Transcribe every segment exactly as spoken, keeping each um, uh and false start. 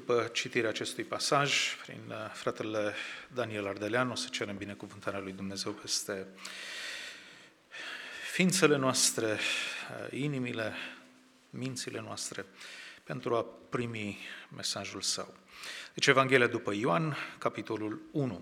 după citirea acestui pasaj, prin fratele Daniel Ardelean, o să cerem binecuvântarea lui Dumnezeu peste ființele noastre, inimile, mințile noastre, pentru a primi mesajul său. Deci Evanghelia după Ioan, capitolul unu.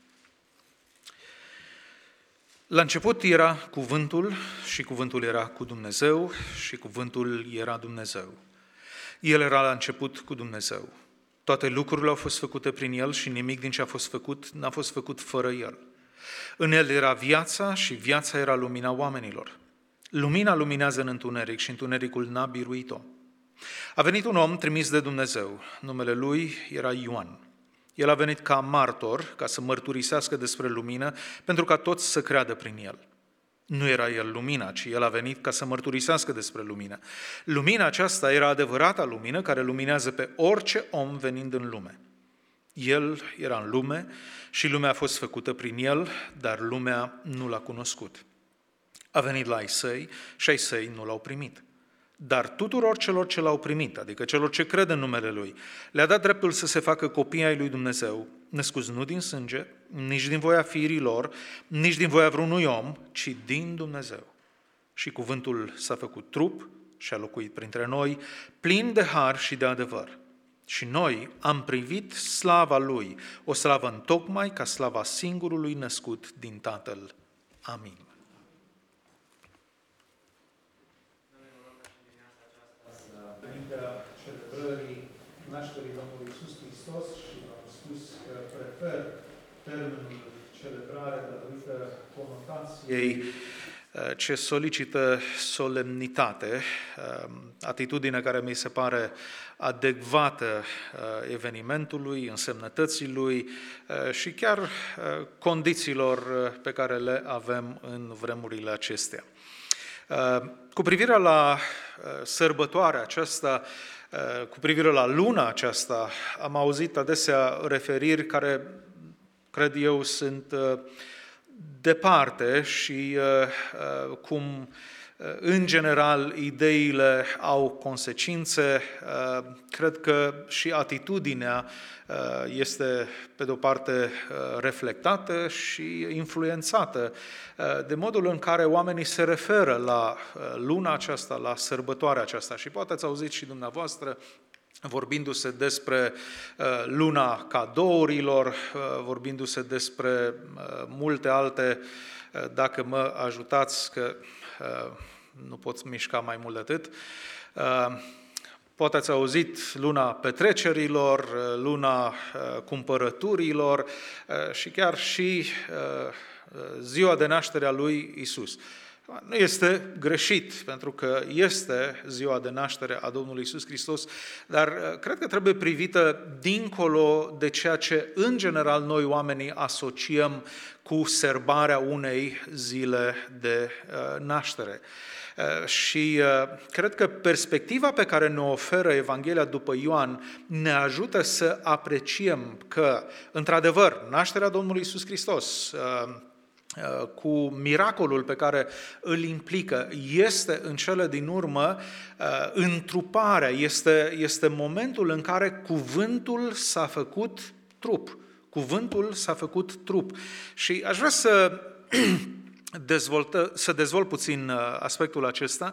La început era cuvântul și cuvântul era cu Dumnezeu și cuvântul era Dumnezeu. El era la început cu Dumnezeu. Toate lucrurile au fost făcute prin El și nimic din ce a fost făcut n-a fost făcut fără El. În El era viața și viața era lumina oamenilor. Lumina luminează în întuneric și întunericul n-a biruit-o. A venit un om trimis de Dumnezeu. Numele lui era Ioan. El a venit ca martor, ca să mărturisească despre lumină, pentru ca toți să creadă prin El. Nu era El lumina, ci El a venit ca să mărturisească despre lumină. Lumina aceasta era adevărata lumină care luminează pe orice om venind în lume. El era în lume și lumea a fost făcută prin El, dar lumea nu L-a cunoscut. A venit la ai Săi și ai Săi nu L-au primit. Dar tuturor celor ce L-au primit, adică celor ce cred în numele Lui, le-a dat dreptul să se facă copii ai lui Dumnezeu, născuți nu din sânge, nici din voia firii lor, nici din voia vreunui om, ci din Dumnezeu. Și cuvântul s-a făcut trup și a locuit printre noi, plin de har și de adevăr. Și noi am privit slava Lui, o slavă întocmai ca slava singurului născut din Tatăl. Amin. Înaintea celebrării nașterii Domnului Iisus Hristos și am spus că prefer termenul celebrare datorită conotației ce solicită solemnitate, atitudine care mi se pare adecvată evenimentului, însemnătății lui și chiar condițiilor pe care le avem în vremurile acestea. Cu privire la sărbătoarea aceasta, cu privire la luna aceasta, am auzit adesea referiri care, cred eu, sunt departe și cum, în general, ideile au consecințe. Cred că și atitudinea este, pe de o parte, reflectată și influențată de modul în care oamenii se referă la luna aceasta, la sărbătoarea aceasta. Și poate ați auzit și dumneavoastră vorbindu-se despre luna cadourilor, vorbindu-se despre multe alte, dacă mă ajutați, că nu pot mișca mai mult de atât. Poate ați auzit luna petrecerilor, luna cumpărăturilor și chiar și ziua de naștere a lui Iisus. Nu este greșit, pentru că este ziua de naștere a Domnului Iisus Hristos, dar cred că trebuie privită dincolo de ceea ce, în general, noi oamenii asociem cu serbarea unei zile de naștere. Și cred că perspectiva pe care ne oferă Evanghelia după Ioan ne ajută să apreciem că, într-adevăr, nașterea Domnului Iisus Hristos, cu miracolul pe care îl implică, este în cele din urmă întruparea, este, este momentul în care cuvântul s-a făcut trup. Cuvântul s-a făcut trup. Și aș vrea să, dezvoltă, să dezvolt puțin aspectul acesta,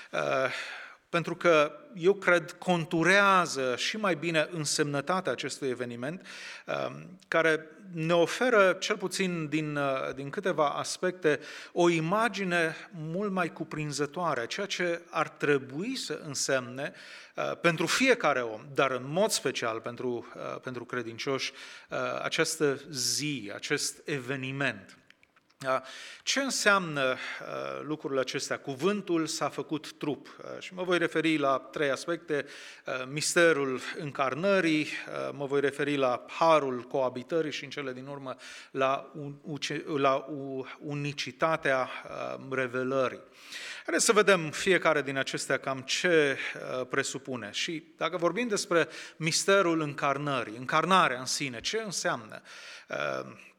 pentru că eu cred conturează și mai bine însemnătatea acestui eveniment, care ne oferă, cel puțin din, din câteva aspecte, o imagine mult mai cuprinzătoare, ceea ce ar trebui să însemne pentru fiecare om, dar în mod special pentru, pentru credincioși, această zi, acest eveniment. Ce înseamnă lucrurile acestea? Cuvântul s-a făcut trup și mă voi referi la trei aspecte: misterul încarnării, mă voi referi la harul coabitării și în cele din urmă la, la unicitatea revelării. Haideți să vedem fiecare din acestea cam ce presupune. Și dacă vorbim despre misterul încarnării, încarnarea în sine, ce înseamnă?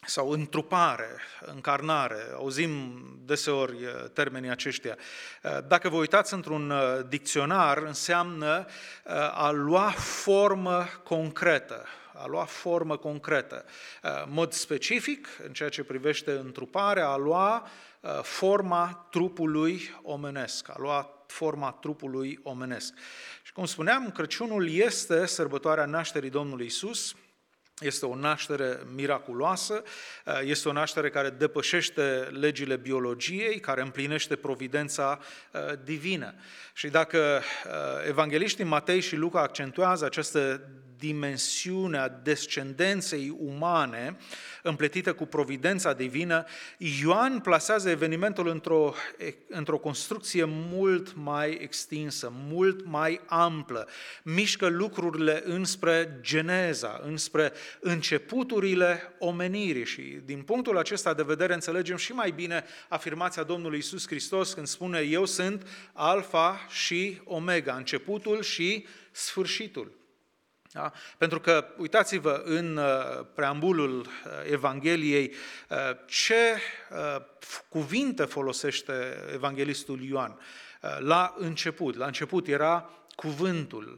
sau întrupare, încarnare, auzim deseori termenii aceștia. Dacă vă uitați într-un dicționar, înseamnă a lua formă concretă, a lua formă concretă, în mod specific, în ceea ce privește întruparea, a lua forma trupului omenesc, a lua forma trupului omenesc. Și cum spuneam, Crăciunul este sărbătoarea nașterii Domnului Iisus. Este o naștere miraculoasă, este o naștere care depășește legile biologiei, care împlinește providența divină. Și dacă evangheliștii Matei și Luca accentuează această dimensiune a descendenței umane împletită cu providența divină, Ioan plasează evenimentul într-o, într-o construcție mult mai extinsă, mult mai amplă, mișcă lucrurile înspre geneza, înspre începuturile omenirii și din punctul acesta de vedere înțelegem și mai bine afirmația Domnului Iisus Hristos când spune: eu sunt Alfa și Omega, începutul și sfârșitul. Da? Pentru că, uitați-vă, în preambulul Evangheliei, ce cuvinte folosește evanghelistul Ioan. La început, la început era cuvântul,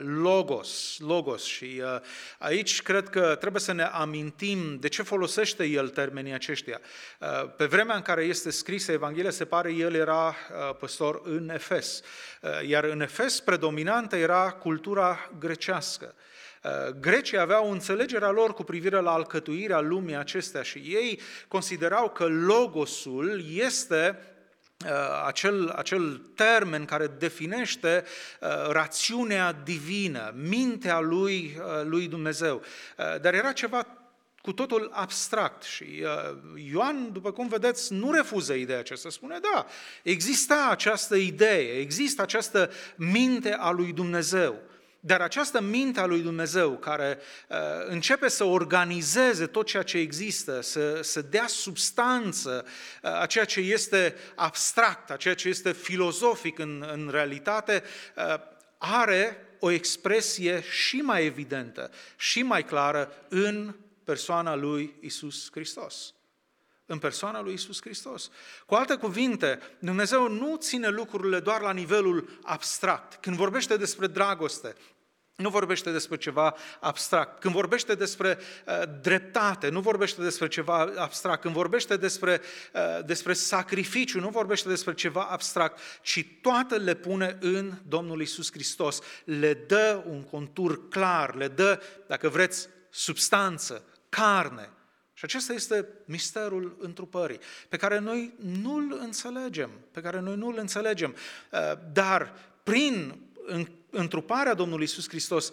logos, logos și aici cred că trebuie să ne amintim de ce folosește el termenii aceștia. Pe vremea în care este scrisă Evanghelia, se pare el era păstor în Efes, iar în Efes predominantă era cultura grecească. Grecii aveau înțelegerea lor cu privire la alcătuirea lumii acestea și ei considerau că logosul este Acel, acel termen care definește uh, rațiunea divină, mintea lui, uh, lui Dumnezeu. Uh, dar era ceva cu totul abstract și uh, Ioan, după cum vedeți, nu refuză ideea aceasta. Spune, da, exista această idee, există această minte a lui Dumnezeu. Dar această minte a lui Dumnezeu care uh, începe să organizeze tot ceea ce există, să, să dea substanță uh, a ceea ce este abstract, a ceea ce este filozofic în, în realitate, uh, are o expresie și mai evidentă, și mai clară în persoana lui Iisus Hristos. În persoana lui Iisus Hristos. Cu alte cuvinte, Dumnezeu nu ține lucrurile doar la nivelul abstract. Când vorbește despre dragoste, nu vorbește despre ceva abstract. Când vorbește despre uh, dreptate, nu vorbește despre ceva abstract. Când vorbește despre, uh, despre sacrificiu, nu vorbește despre ceva abstract, ci toate le pune în Domnul Iisus Hristos. Le dă un contur clar, le dă, dacă vreți, substanță, carne. Și acesta este misterul întrupării, pe care noi nu-l înțelegem, pe care noi nu-l înțelegem, dar prin întruparea Domnului Iisus Hristos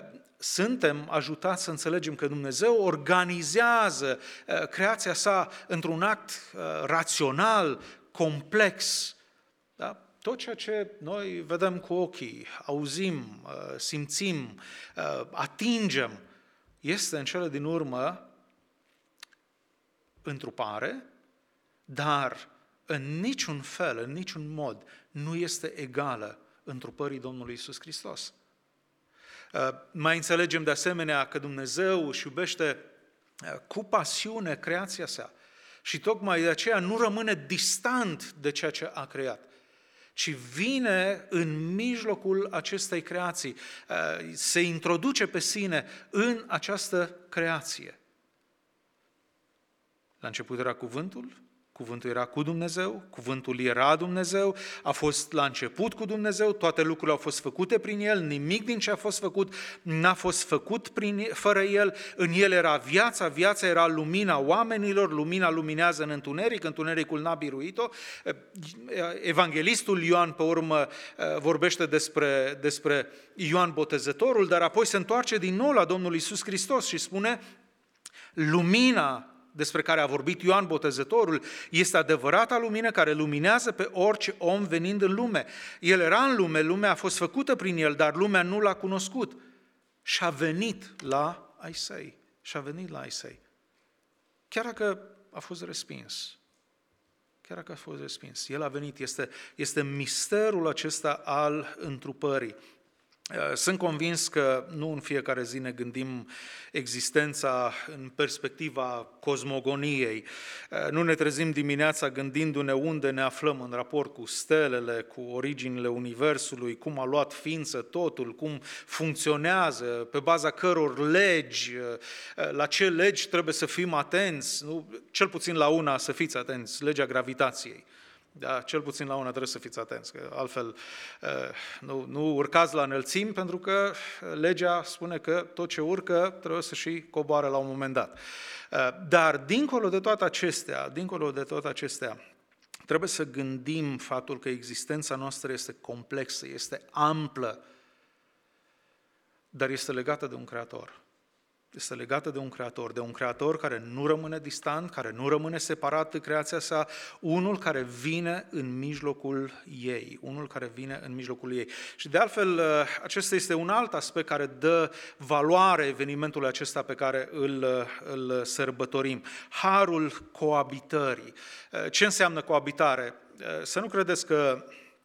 suntem ajutați să înțelegem că Dumnezeu organizează creația sa într-un act rațional, complex. Da? Tot ceea ce noi vedem cu ochii, auzim, simțim, atingem, este în cele din urmă întrupare, dar în niciun fel, în niciun mod, nu este egală întrupării Domnului Iisus Hristos. Mai înțelegem de asemenea că Dumnezeu își iubește cu pasiune creația sa și tocmai de aceea nu rămâne distant de ceea ce a creat, ci vine în mijlocul acestei creații, se introduce pe sine în această creație. La început era cuvântul, cuvântul era cu Dumnezeu, cuvântul era Dumnezeu, a fost la început cu Dumnezeu, toate lucrurile au fost făcute prin El, nimic din ce a fost făcut n-a fost făcut prin, fără El, în El era viața, viața era lumina oamenilor, lumina luminează în întuneric, întunericul n-a biruit-o. Evanghelistul Ioan, pe urmă, vorbește despre, despre Ioan Botezătorul, dar apoi se întoarce din nou la Domnul Iisus Hristos și spune: lumina despre care a vorbit Ioan Botezătorul este adevărata lumină care luminează pe orice om venind în lume. El era în lume, lumea a fost făcută prin el, dar lumea nu l-a cunoscut. Și a venit la ai săi. Și a venit la ai săi. Chiar dacă a fost respins. Chiar dacă a fost respins. El a venit. Este, este misterul acesta al întrupării. Sunt convins că nu în fiecare zi ne gândim existența în perspectiva cosmogoniei. Nu ne trezim dimineața gândindu-ne unde ne aflăm în raport cu stelele, cu originile Universului, cum a luat ființă totul, cum funcționează, pe baza căror legi, la ce legi trebuie să fim atenți, nu? Cel puțin la una să fiți atenți, legea gravitației. Da, cel puțin la una trebuie să fiți atenți, că altfel nu, nu urcați la înălțimi, pentru că legea spune că tot ce urcă trebuie să și coboare la un moment dat. Dar dincolo de toate acestea, dincolo de toate acestea, trebuie să gândim faptul că existența noastră este complexă, este amplă, dar este legată de un Creator. Este legată de un Creator, de un Creator care nu rămâne distant, care nu rămâne separat de creația sa, unul care vine în mijlocul ei, unul care vine în mijlocul ei. Și de altfel, acesta este un alt aspect care dă valoare evenimentului acesta pe care îl, îl sărbătorim. Harul coabitării. Ce înseamnă coabitare? Să nu credeți că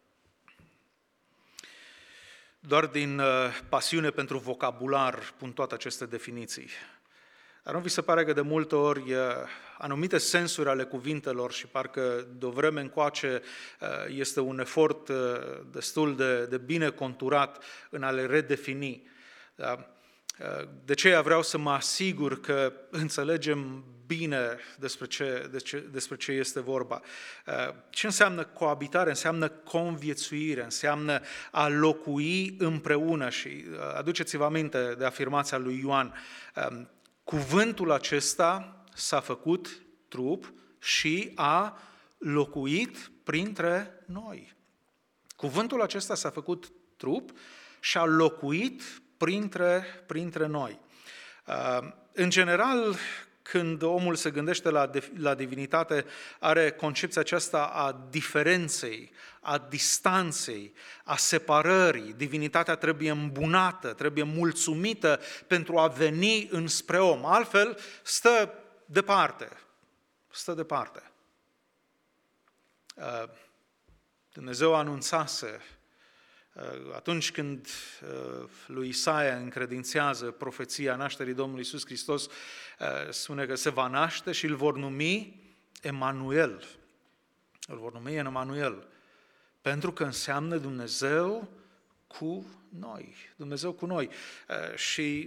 doar din pasiune pentru vocabular pun toate aceste definiții. Dar nu vi se pare că de multe ori anumite sensuri ale cuvintelor, și parcă de o vreme încoace este un efort destul de, de bine conturat în a le redefini. Da? De aceea vreau să mă asigur că înțelegem bine despre ce, despre ce este vorba. Ce înseamnă coabitare? Înseamnă conviețuire, înseamnă a locui împreună. Și aduceți-vă aminte de afirmația lui Ioan. Cuvântul acesta s-a făcut trup și a locuit printre noi. Cuvântul acesta s-a făcut trup și a locuit printre, printre noi. În general, când omul se gândește la, la divinitate, are concepția aceasta a diferenței, a distanței, a separării. Divinitatea trebuie îmbunată, trebuie mulțumită pentru a veni înspre om. Altfel, stă departe. Stă departe. Dumnezeu anunțase atunci când lui Isaia încredințează profeția nașterii Domnului Iisus Hristos, spune că se va naște și îl vor numi Emanuel. Îl vor numi Emanuel, pentru că înseamnă Dumnezeu cu noi. Dumnezeu cu noi. Și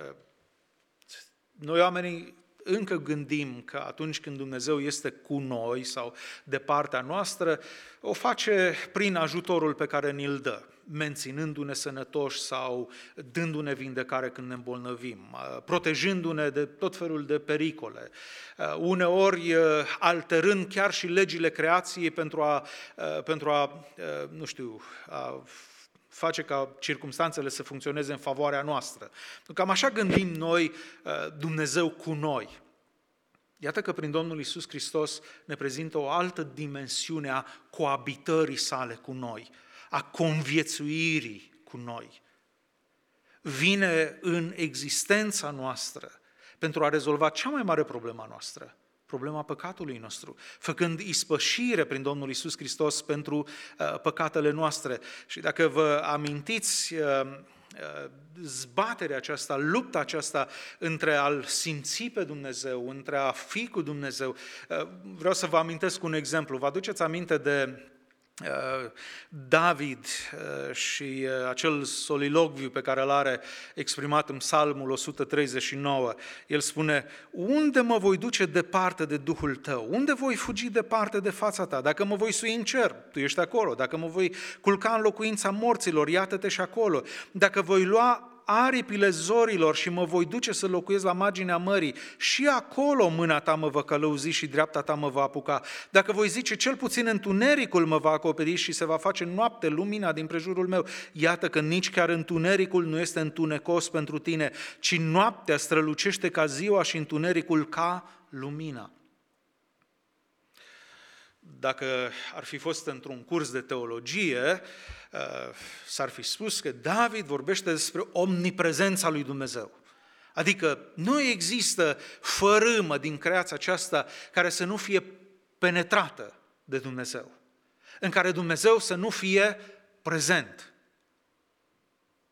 noi oamenii încă gândim că atunci când Dumnezeu este cu noi sau de partea noastră, o face prin ajutorul pe care ni-l dă, menținându-ne sănătoși sau dându-ne vindecare când ne îmbolnăvim, protejându-ne de tot felul de pericole, uneori alterând chiar și legile creației pentru a, pentru a nu știu, a face ca circumstanțele să funcționeze în favoarea noastră. Cam așa gândim noi Dumnezeu cu noi. Iată că prin Domnul Iisus Hristos ne prezintă o altă dimensiune a coabitării sale cu noi, a conviețuirii cu noi. Vine în existența noastră pentru a rezolva cea mai mare problemă a noastră, problema păcatului nostru, făcând ispășire prin Domnul Iisus Hristos pentru uh, păcatele noastre. Și dacă vă amintiți uh, uh, zbaterea aceasta, lupta aceasta între a-L simți pe Dumnezeu, între a fi cu Dumnezeu, uh, vreau să vă amintesc un exemplu. Vă aduceți aminte de David și acel solilogviu pe care îl are exprimat în Psalmul o sută treizeci și nouă. El spune: unde mă voi duce departe de Duhul tău? Unde voi fugi departe de fața ta? Dacă mă voi sui în cer, tu ești acolo. Dacă mă voi culca în locuința morților, iată-te și acolo. Dacă voi lua aripile zorilor și mă voi duce să locuiesc la marginea mării, și acolo mâna ta mă va călăuzi și dreapta ta mă va apuca. Dacă voi zice, cel puțin întunericul mă va acoperi și se va face noapte lumina din prejurul meu, iată că nici chiar întunericul nu este întunecos pentru tine, ci noaptea strălucește ca ziua și întunericul ca lumina. Dacă ar fi fost într-un curs de teologie, s-ar fi spus că David vorbește despre omniprezența lui Dumnezeu. Adică nu există fărâmă din creația aceasta care să nu fie penetrată de Dumnezeu, în care Dumnezeu să nu fie prezent.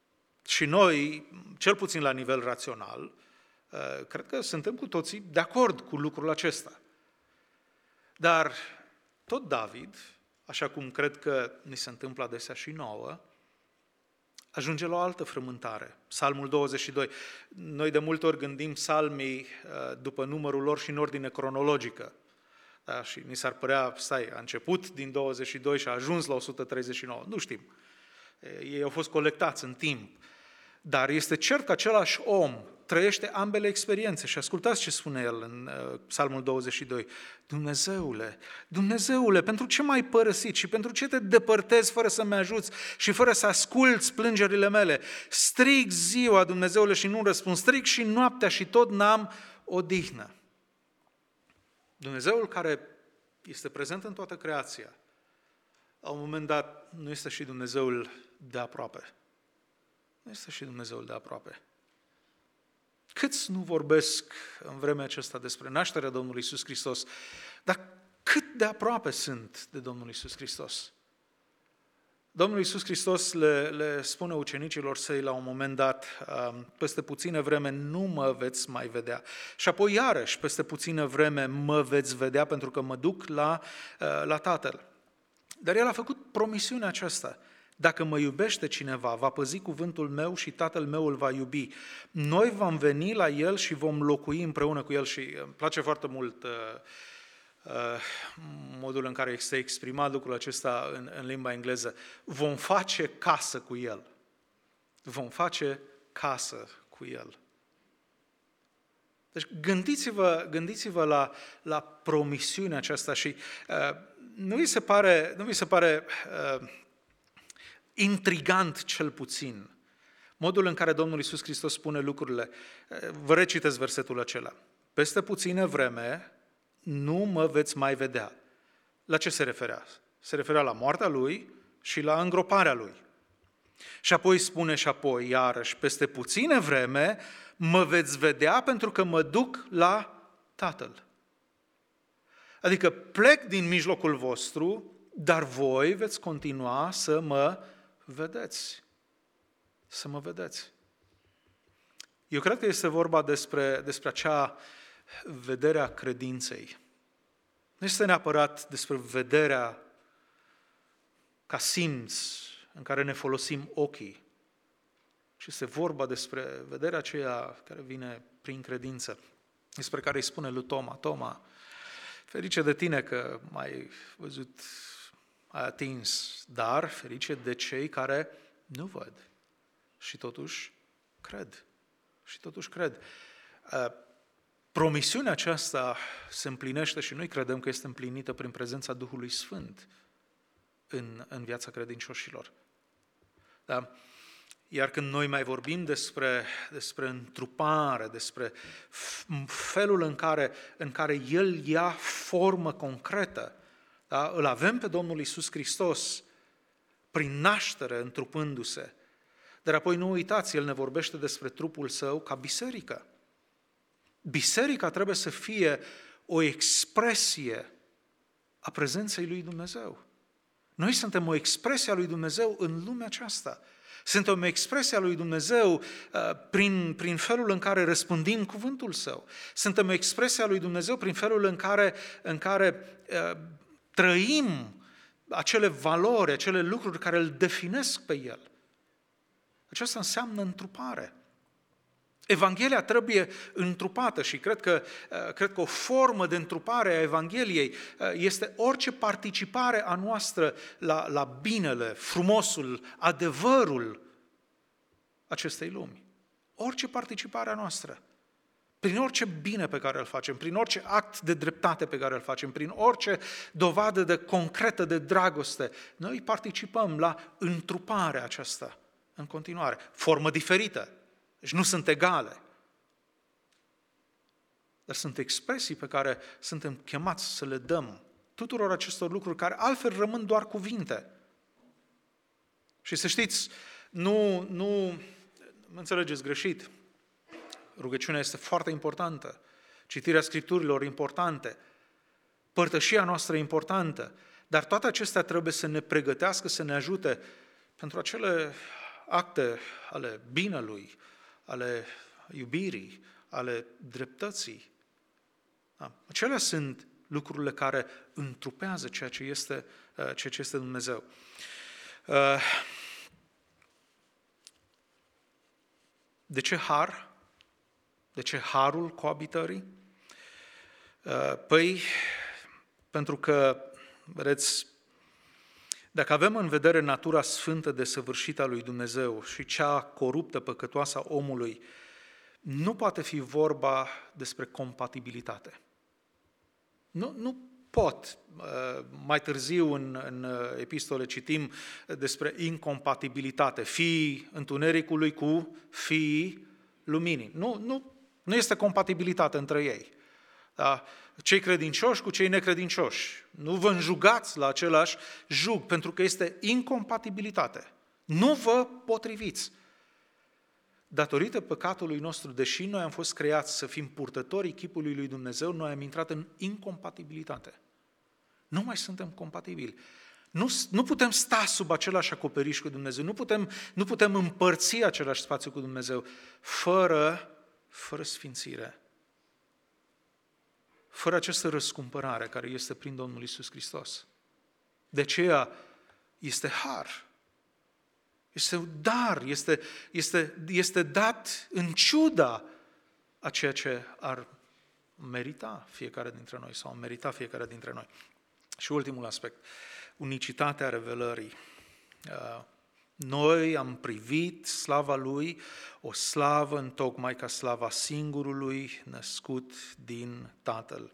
Și noi, cel puțin la nivel rațional, cred că suntem cu toții de acord cu lucrul acesta. Dar tot David, așa cum cred că ni se întâmplă adesea și nouă, ajunge la o altă frământare. Psalmul douăzeci și doi. Noi de multe ori gândim psalmii după numărul lor și în ordine cronologică. Da? Și ni s-ar părea, stai, a început din douăzeci și doi și a ajuns la o sută treizeci și nouă. Nu știm. Ei au fost colectați în timp. Dar este cert că același om trăiește ambele experiențe. Și ascultați ce spune el în Psalmul douăzeci și doi. Dumnezeule, Dumnezeule, pentru ce m-ai părăsit și pentru ce te depărtezi fără să-mi ajuți și fără să asculți plângerile mele? Strig ziua, Dumnezeule, și nu răspund. Strig și noaptea și tot n-am odihnă. Dumnezeul care este prezent în toată creația, la un moment dat nu este și Dumnezeul de aproape. Nu este și Dumnezeul de aproape. Câți nu vorbesc în vremea aceasta despre nașterea Domnului Iisus Hristos, dar cât de aproape sunt de Domnul Iisus Hristos? Domnul Iisus Hristos le, le spune ucenicilor săi la un moment dat, peste puțină vreme nu mă veți mai vedea. Și apoi iarăși, peste puțină vreme mă veți vedea pentru că mă duc la, la Tatăl. Dar El a făcut promisiunea aceasta. Dacă mă iubește cineva, va păzi cuvântul meu și Tatăl meu îl va iubi. Noi vom veni la El și vom locui împreună cu El. Și îmi place foarte mult uh, uh, modul în care este exprimat lucrul acesta în, în limba engleză. Vom face casă cu El. Vom face casă cu El. Deci gândiți-vă, gândiți-vă la, la promisiunea aceasta și uh, nu vi se pare, nu vi se pare uh, intrigant cel puțin modul în care Domnul Iisus Hristos spune lucrurile. Vă recitesc versetul acela. Peste puțină vreme nu mă veți mai vedea. La ce se referea? Se referea la moartea Lui și la îngroparea Lui. Și apoi spune și apoi, iarăși, peste puțină vreme mă veți vedea pentru că mă duc la Tatăl. Adică plec din mijlocul vostru, dar voi veți continua să mă vedeți. Să mă vedeți. Eu cred că este vorba despre, despre acea vedere a credinței. Nu este neapărat despre vederea ca simț în care ne folosim ochii, ci este vorba despre vederea aceea care vine prin credință, despre care îi spune lui Toma, Toma, ferice de tine că m-ai văzut, ai atins, dar ferice de cei care nu văd și totuși cred. Și totuși cred. Promisiunea aceasta se împlinește și noi credem că este împlinită prin prezența Duhului Sfânt în, în viața credincioșilor. Da? Iar când noi mai vorbim despre, despre întrupare, despre felul în care, în care El ia formă concretă, da? Îl avem pe Domnul Iisus Hristos prin naștere întrupându-se. Dar apoi nu uitați, El ne vorbește despre trupul Său ca biserică. Biserica trebuie să fie o expresie a prezenței lui Dumnezeu. Noi suntem o expresie a lui Dumnezeu în lumea aceasta. Suntem o expresie a lui Dumnezeu uh, prin, prin felul în care răspândim cuvântul Său. Suntem o expresie a lui Dumnezeu prin felul în care, în care uh, trăim acele valori, acele lucruri care îl definesc pe El. Aceasta înseamnă întrupare. Evanghelia trebuie întrupată și cred că, cred că o formă de întrupare a Evangheliei este orice participare a noastră la, la binele, frumosul, adevărul acestei lumi. Orice participare a noastră. Prin orice bine pe care îl facem, prin orice act de dreptate pe care îl facem, prin orice dovadă de concretă de dragoste, noi participăm la întruparea aceasta în continuare. Formă diferită. Deci nu sunt egale. Dar sunt expresii pe care suntem chemați să le dăm tuturor acestor lucruri care altfel rămân doar cuvinte. Și să știți, nu, nu mă înțelegeți greșit, rugăciunea este foarte importantă, citirea Scripturilor importante, părtășia noastră importantă, dar toate acestea trebuie să ne pregătească, să ne ajute pentru acele acte ale binelui, ale iubirii, ale dreptății. Da. Acelea sunt lucrurile care întrupează ceea ce este, ceea ce este Dumnezeu. De ce har? De ce harul coabitării? Păi, pentru că, vedeți, dacă avem în vedere natura sfântă desăvârșită a lui Dumnezeu și cea coruptă, păcătoasă a omului, nu poate fi vorba despre compatibilitate. Nu, nu pot. Mai târziu în, în epistole citim despre incompatibilitate. Fiii întunericului cu fiii luminii. Nu, nu, nu este compatibilitate între ei. Da? Cei credincioși cu cei necredincioși. Nu vă înjugați la același jug, pentru că este incompatibilitate. Nu vă potriviți. Datorită păcatului nostru, deși noi am fost creați să fim purtătorii chipului lui Dumnezeu, noi am intrat în incompatibilitate. Nu mai suntem compatibili. Nu, nu putem sta sub același acoperiș cu Dumnezeu, nu putem, nu putem împărți același spațiu cu Dumnezeu fără, fără sfințire. Fără această răscumpărare care este prin Domnul Iisus Hristos. De aceea este har. Este un dar, este, este, este dat în ciuda a ceea ce ar merita fiecare dintre noi sau merita fiecare dintre noi. Și ultimul aspect, unicitatea revelării. Noi am privit slava Lui, o slavă întocmai ca slava singurului născut din Tatăl.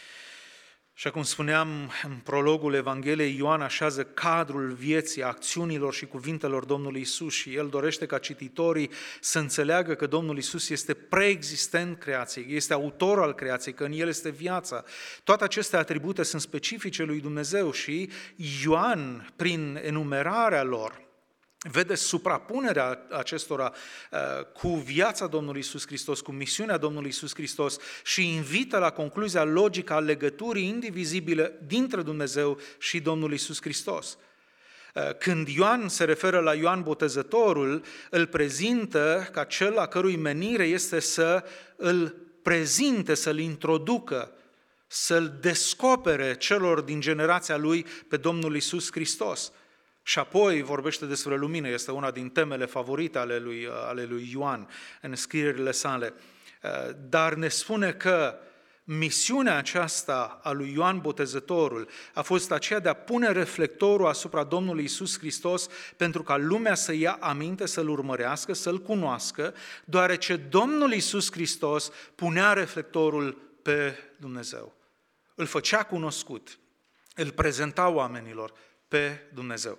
Și cum spuneam în prologul Evangheliei, Ioan așează cadrul vieții, acțiunilor și cuvintelor Domnului Iisus și el dorește ca cititorii să înțeleagă că Domnul Iisus este preexistent creației, este autor al creației, că în el este viața. Toate aceste atribute sunt specifice lui Dumnezeu și Ioan, prin enumerarea lor, vede suprapunerea acestora cu viața Domnului Iisus Hristos, cu misiunea Domnului Iisus Hristos și invită la concluzia logică a legăturii indivizibile dintre Dumnezeu și Domnul Iisus Hristos. Când Ioan se referă la Ioan Botezătorul, îl prezintă ca cel a cărui menire este să îl prezinte, să-l introducă, să-l descopere celor din generația lui pe Domnul Iisus Hristos. Și apoi vorbește despre lumină, este una din temele favorite ale lui, ale lui Ioan în scrierile sale. Dar ne spune că misiunea aceasta a lui Ioan Botezătorul a fost aceea de a pune reflectorul asupra Domnului Iisus Hristos pentru ca lumea să ia aminte, să-L urmărească, să-L cunoască, deoarece Domnul Iisus Hristos punea reflectorul pe Dumnezeu. Îl făcea cunoscut, îl prezenta oamenilor pe Dumnezeu.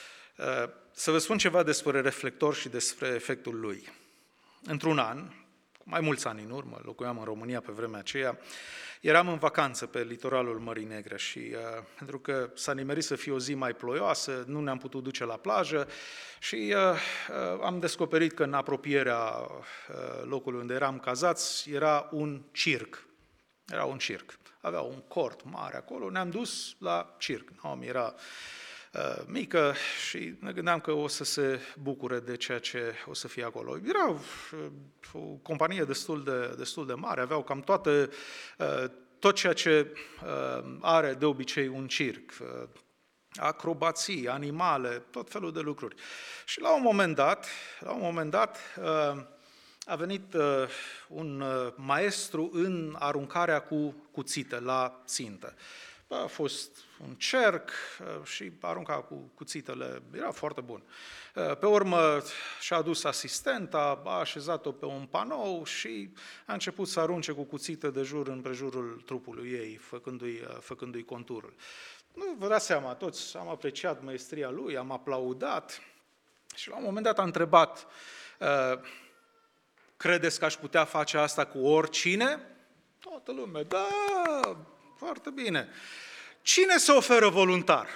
Să vă spun ceva despre reflector și despre efectul lui. Într-un an, mai mulți ani în urmă, locuiam în România pe vremea aceea, eram în vacanță pe litoralul Mării Negre și uh, pentru că s-a nimerit să fie o zi mai ploioasă, nu ne-am putut duce la plajă și uh, uh, am descoperit că în apropierea uh, locului unde eram cazați era un circ. Era un circ. Avea un cort mare acolo, ne-am dus la circ. Naomi era uh, mică și ne gândeam că o să se bucure de ceea ce o să fie acolo. Era uh, o companie destul de, destul de mare, aveau cam toate, uh, tot ceea ce uh, are de obicei un circ. Uh, acrobații, animale, tot felul de lucruri. Și la un moment dat, la un moment dat, uh, a venit uh, un uh, maestru în aruncarea cu cuțite la țintă. A fost un cerc uh, și arunca cu cuțitele, era foarte bun. Uh, pe urmă și-a adus asistenta, a așezat-o pe un panou și a început să arunce cu cuțite de jur împrejurul trupului ei, făcându-i, uh, făcându-i conturul. Nu vă dați seama, toți am apreciat maestria lui, am aplaudat și la un moment dat a întrebat: uh, credeți că aș putea face asta cu oricine? Toată lumea, da, foarte bine. Cine se oferă voluntar?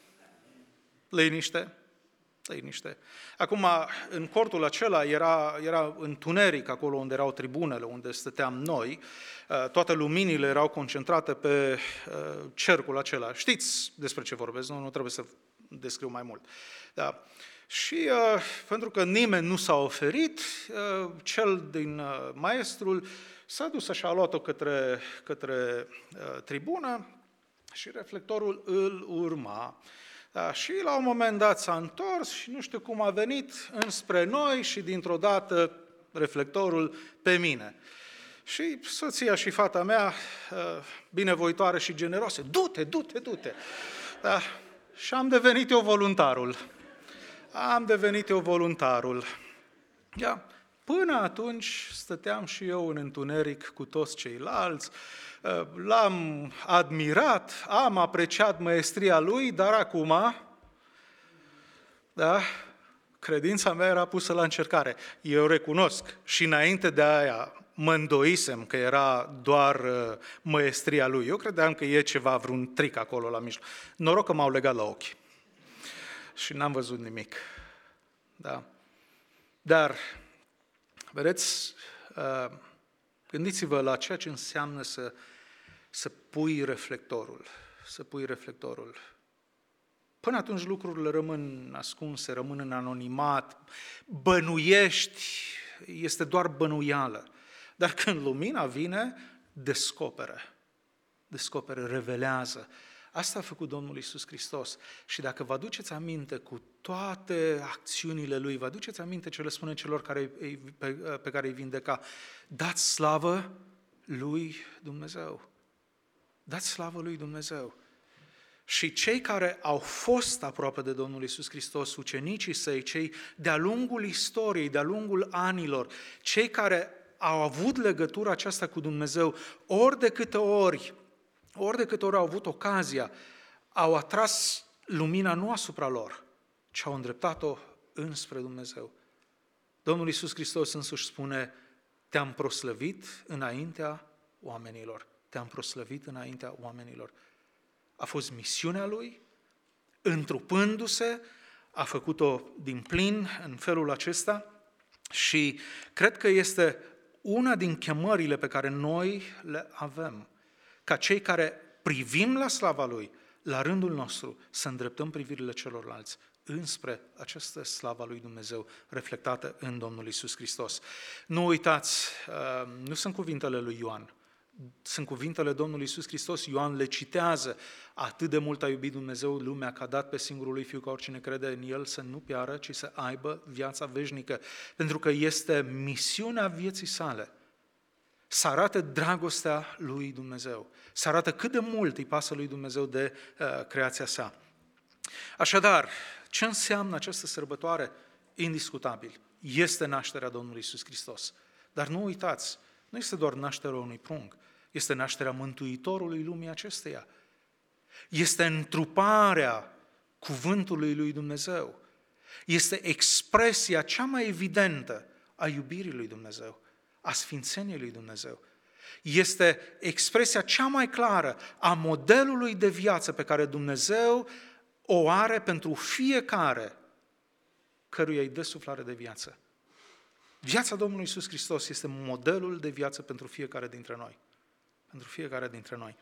Liniște, liniște. Acum, în cortul acela era, era întuneric, acolo unde erau tribunele, unde stăteam noi, toate luminile erau concentrate pe cercul acela. Știți despre ce vorbesc, nu, nu trebuie să descriu mai mult. Da. Și uh, pentru că nimeni nu s-a oferit, uh, cel din uh, maestrul s-a dus așa, a luat-o către, către uh, tribună și reflectorul îl urma. Da, și la un moment dat s-a întors și nu știu cum a venit înspre noi și dintr-o dată reflectorul pe mine. Și soția și fata mea, binevoitoare și generoase, du-te, du-te, du-te. Da, și am devenit eu voluntarul. Am devenit eu voluntarul. Da, până atunci stăteam și eu în întuneric cu toți ceilalți, l-am admirat, am apreciat măestria lui, dar acum, da, credința mea era pusă la încercare. Eu recunosc și înainte de aia mă îndoisem că era doar măestria lui. Eu credeam că e ceva, vreun tric acolo la mijloc. Noroc că m-au legat la ochi și n-am văzut nimic. Da. Dar, vedeți, gândiți-vă la ceea ce înseamnă să, să pui reflectorul, să pui reflectorul. Până atunci lucrurile rămân ascunse, rămân în anonimat, bănuiești, este doar bănuială. Dar când lumina vine, descoperă, descoperă, revelează. Asta a făcut Domnul Iisus Hristos. Și dacă vă aduceți aminte cu toate acțiunile Lui, vă aduceți aminte ce le spune celor care, pe, pe care îi vindeca, dați slavă lui Dumnezeu. Dați slavă lui Dumnezeu. Și cei care au fost aproape de Domnul Iisus Hristos, ucenicii săi, cei de-a lungul istoriei, de-a lungul anilor, cei care au avut legătura aceasta cu Dumnezeu, ori de câte ori, ori de câte ori au avut ocazia, au atras lumina nu asupra lor, ci au îndreptat-o înspre Dumnezeu. Domnul Iisus Hristos însuși spune, te-am proslăvit înaintea oamenilor, te-am proslăvit înaintea oamenilor. A fost misiunea Lui, întrupându-se, a făcut-o din plin în felul acesta și cred că este una din chemările pe care noi le avem, ca cei care privim la slava Lui, la rândul nostru, să îndreptăm privirile celorlalți înspre această slava lui Dumnezeu reflectată în Domnul Iisus Hristos. Nu uitați, nu sunt cuvintele lui Ioan, sunt cuvintele Domnului Iisus Hristos. Ioan le citează, atât de mult a iubit Dumnezeu lumea că a dat pe singurul lui Fiu ca oricine crede în El să nu piară, ci să aibă viața veșnică, pentru că este misiunea vieții sale să arate dragostea lui Dumnezeu, să arate cât de mult îi pasă lui Dumnezeu de uh, creația sa. Așadar, ce înseamnă această sărbătoare? Indiscutabil, este nașterea Domnului Iisus Hristos. Dar nu uitați, nu este doar nașterea unui prunc, este nașterea Mântuitorului lumii acesteia. Este întruparea cuvântului lui Dumnezeu. Este expresia cea mai evidentă a iubirii lui Dumnezeu, a sfințeniei lui Dumnezeu. Este expresia cea mai clară a modelului de viață pe care Dumnezeu o are pentru fiecare căruia îi dă suflare de viață. Viața Domnului Iisus Hristos este modelul de viață pentru fiecare dintre noi. Pentru fiecare dintre noi.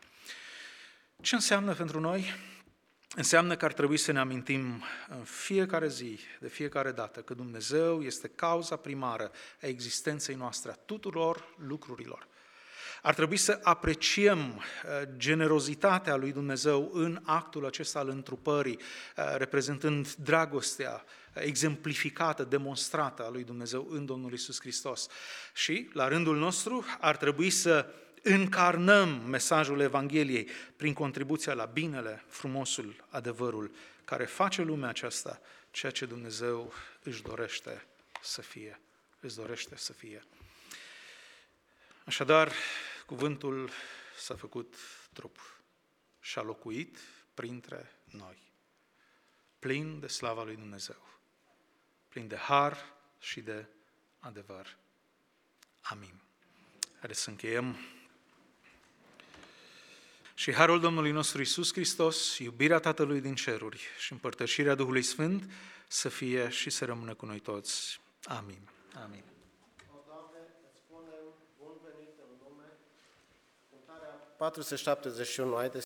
Ce înseamnă pentru noi? Înseamnă că ar trebui să ne amintim în fiecare zi, de fiecare dată, că Dumnezeu este cauza primară a existenței noastre, a tuturor lucrurilor. Ar trebui să apreciem generozitatea lui Dumnezeu în actul acesta al întrupării, reprezentând dragostea exemplificată, demonstrată a lui Dumnezeu în Domnul Iisus Hristos. Și, la rândul nostru, ar trebui să încarnăm mesajul Evangheliei prin contribuția la binele, frumosul, adevărul, care face lumea aceasta ceea ce Dumnezeu își dorește să fie. Își dorește să fie. Așadar, cuvântul s-a făcut trup și a locuit printre noi, plin de slava lui Dumnezeu, plin de har și de adevăr. Amin. Haideți să încheiem. Și harul Domnului nostru Iisus Hristos, iubirea Tatălui din ceruri și împărtășirea Duhului Sfânt să fie și să rămână cu noi toți. Amin. Amin. patru sute șaptezeci și unu, haideți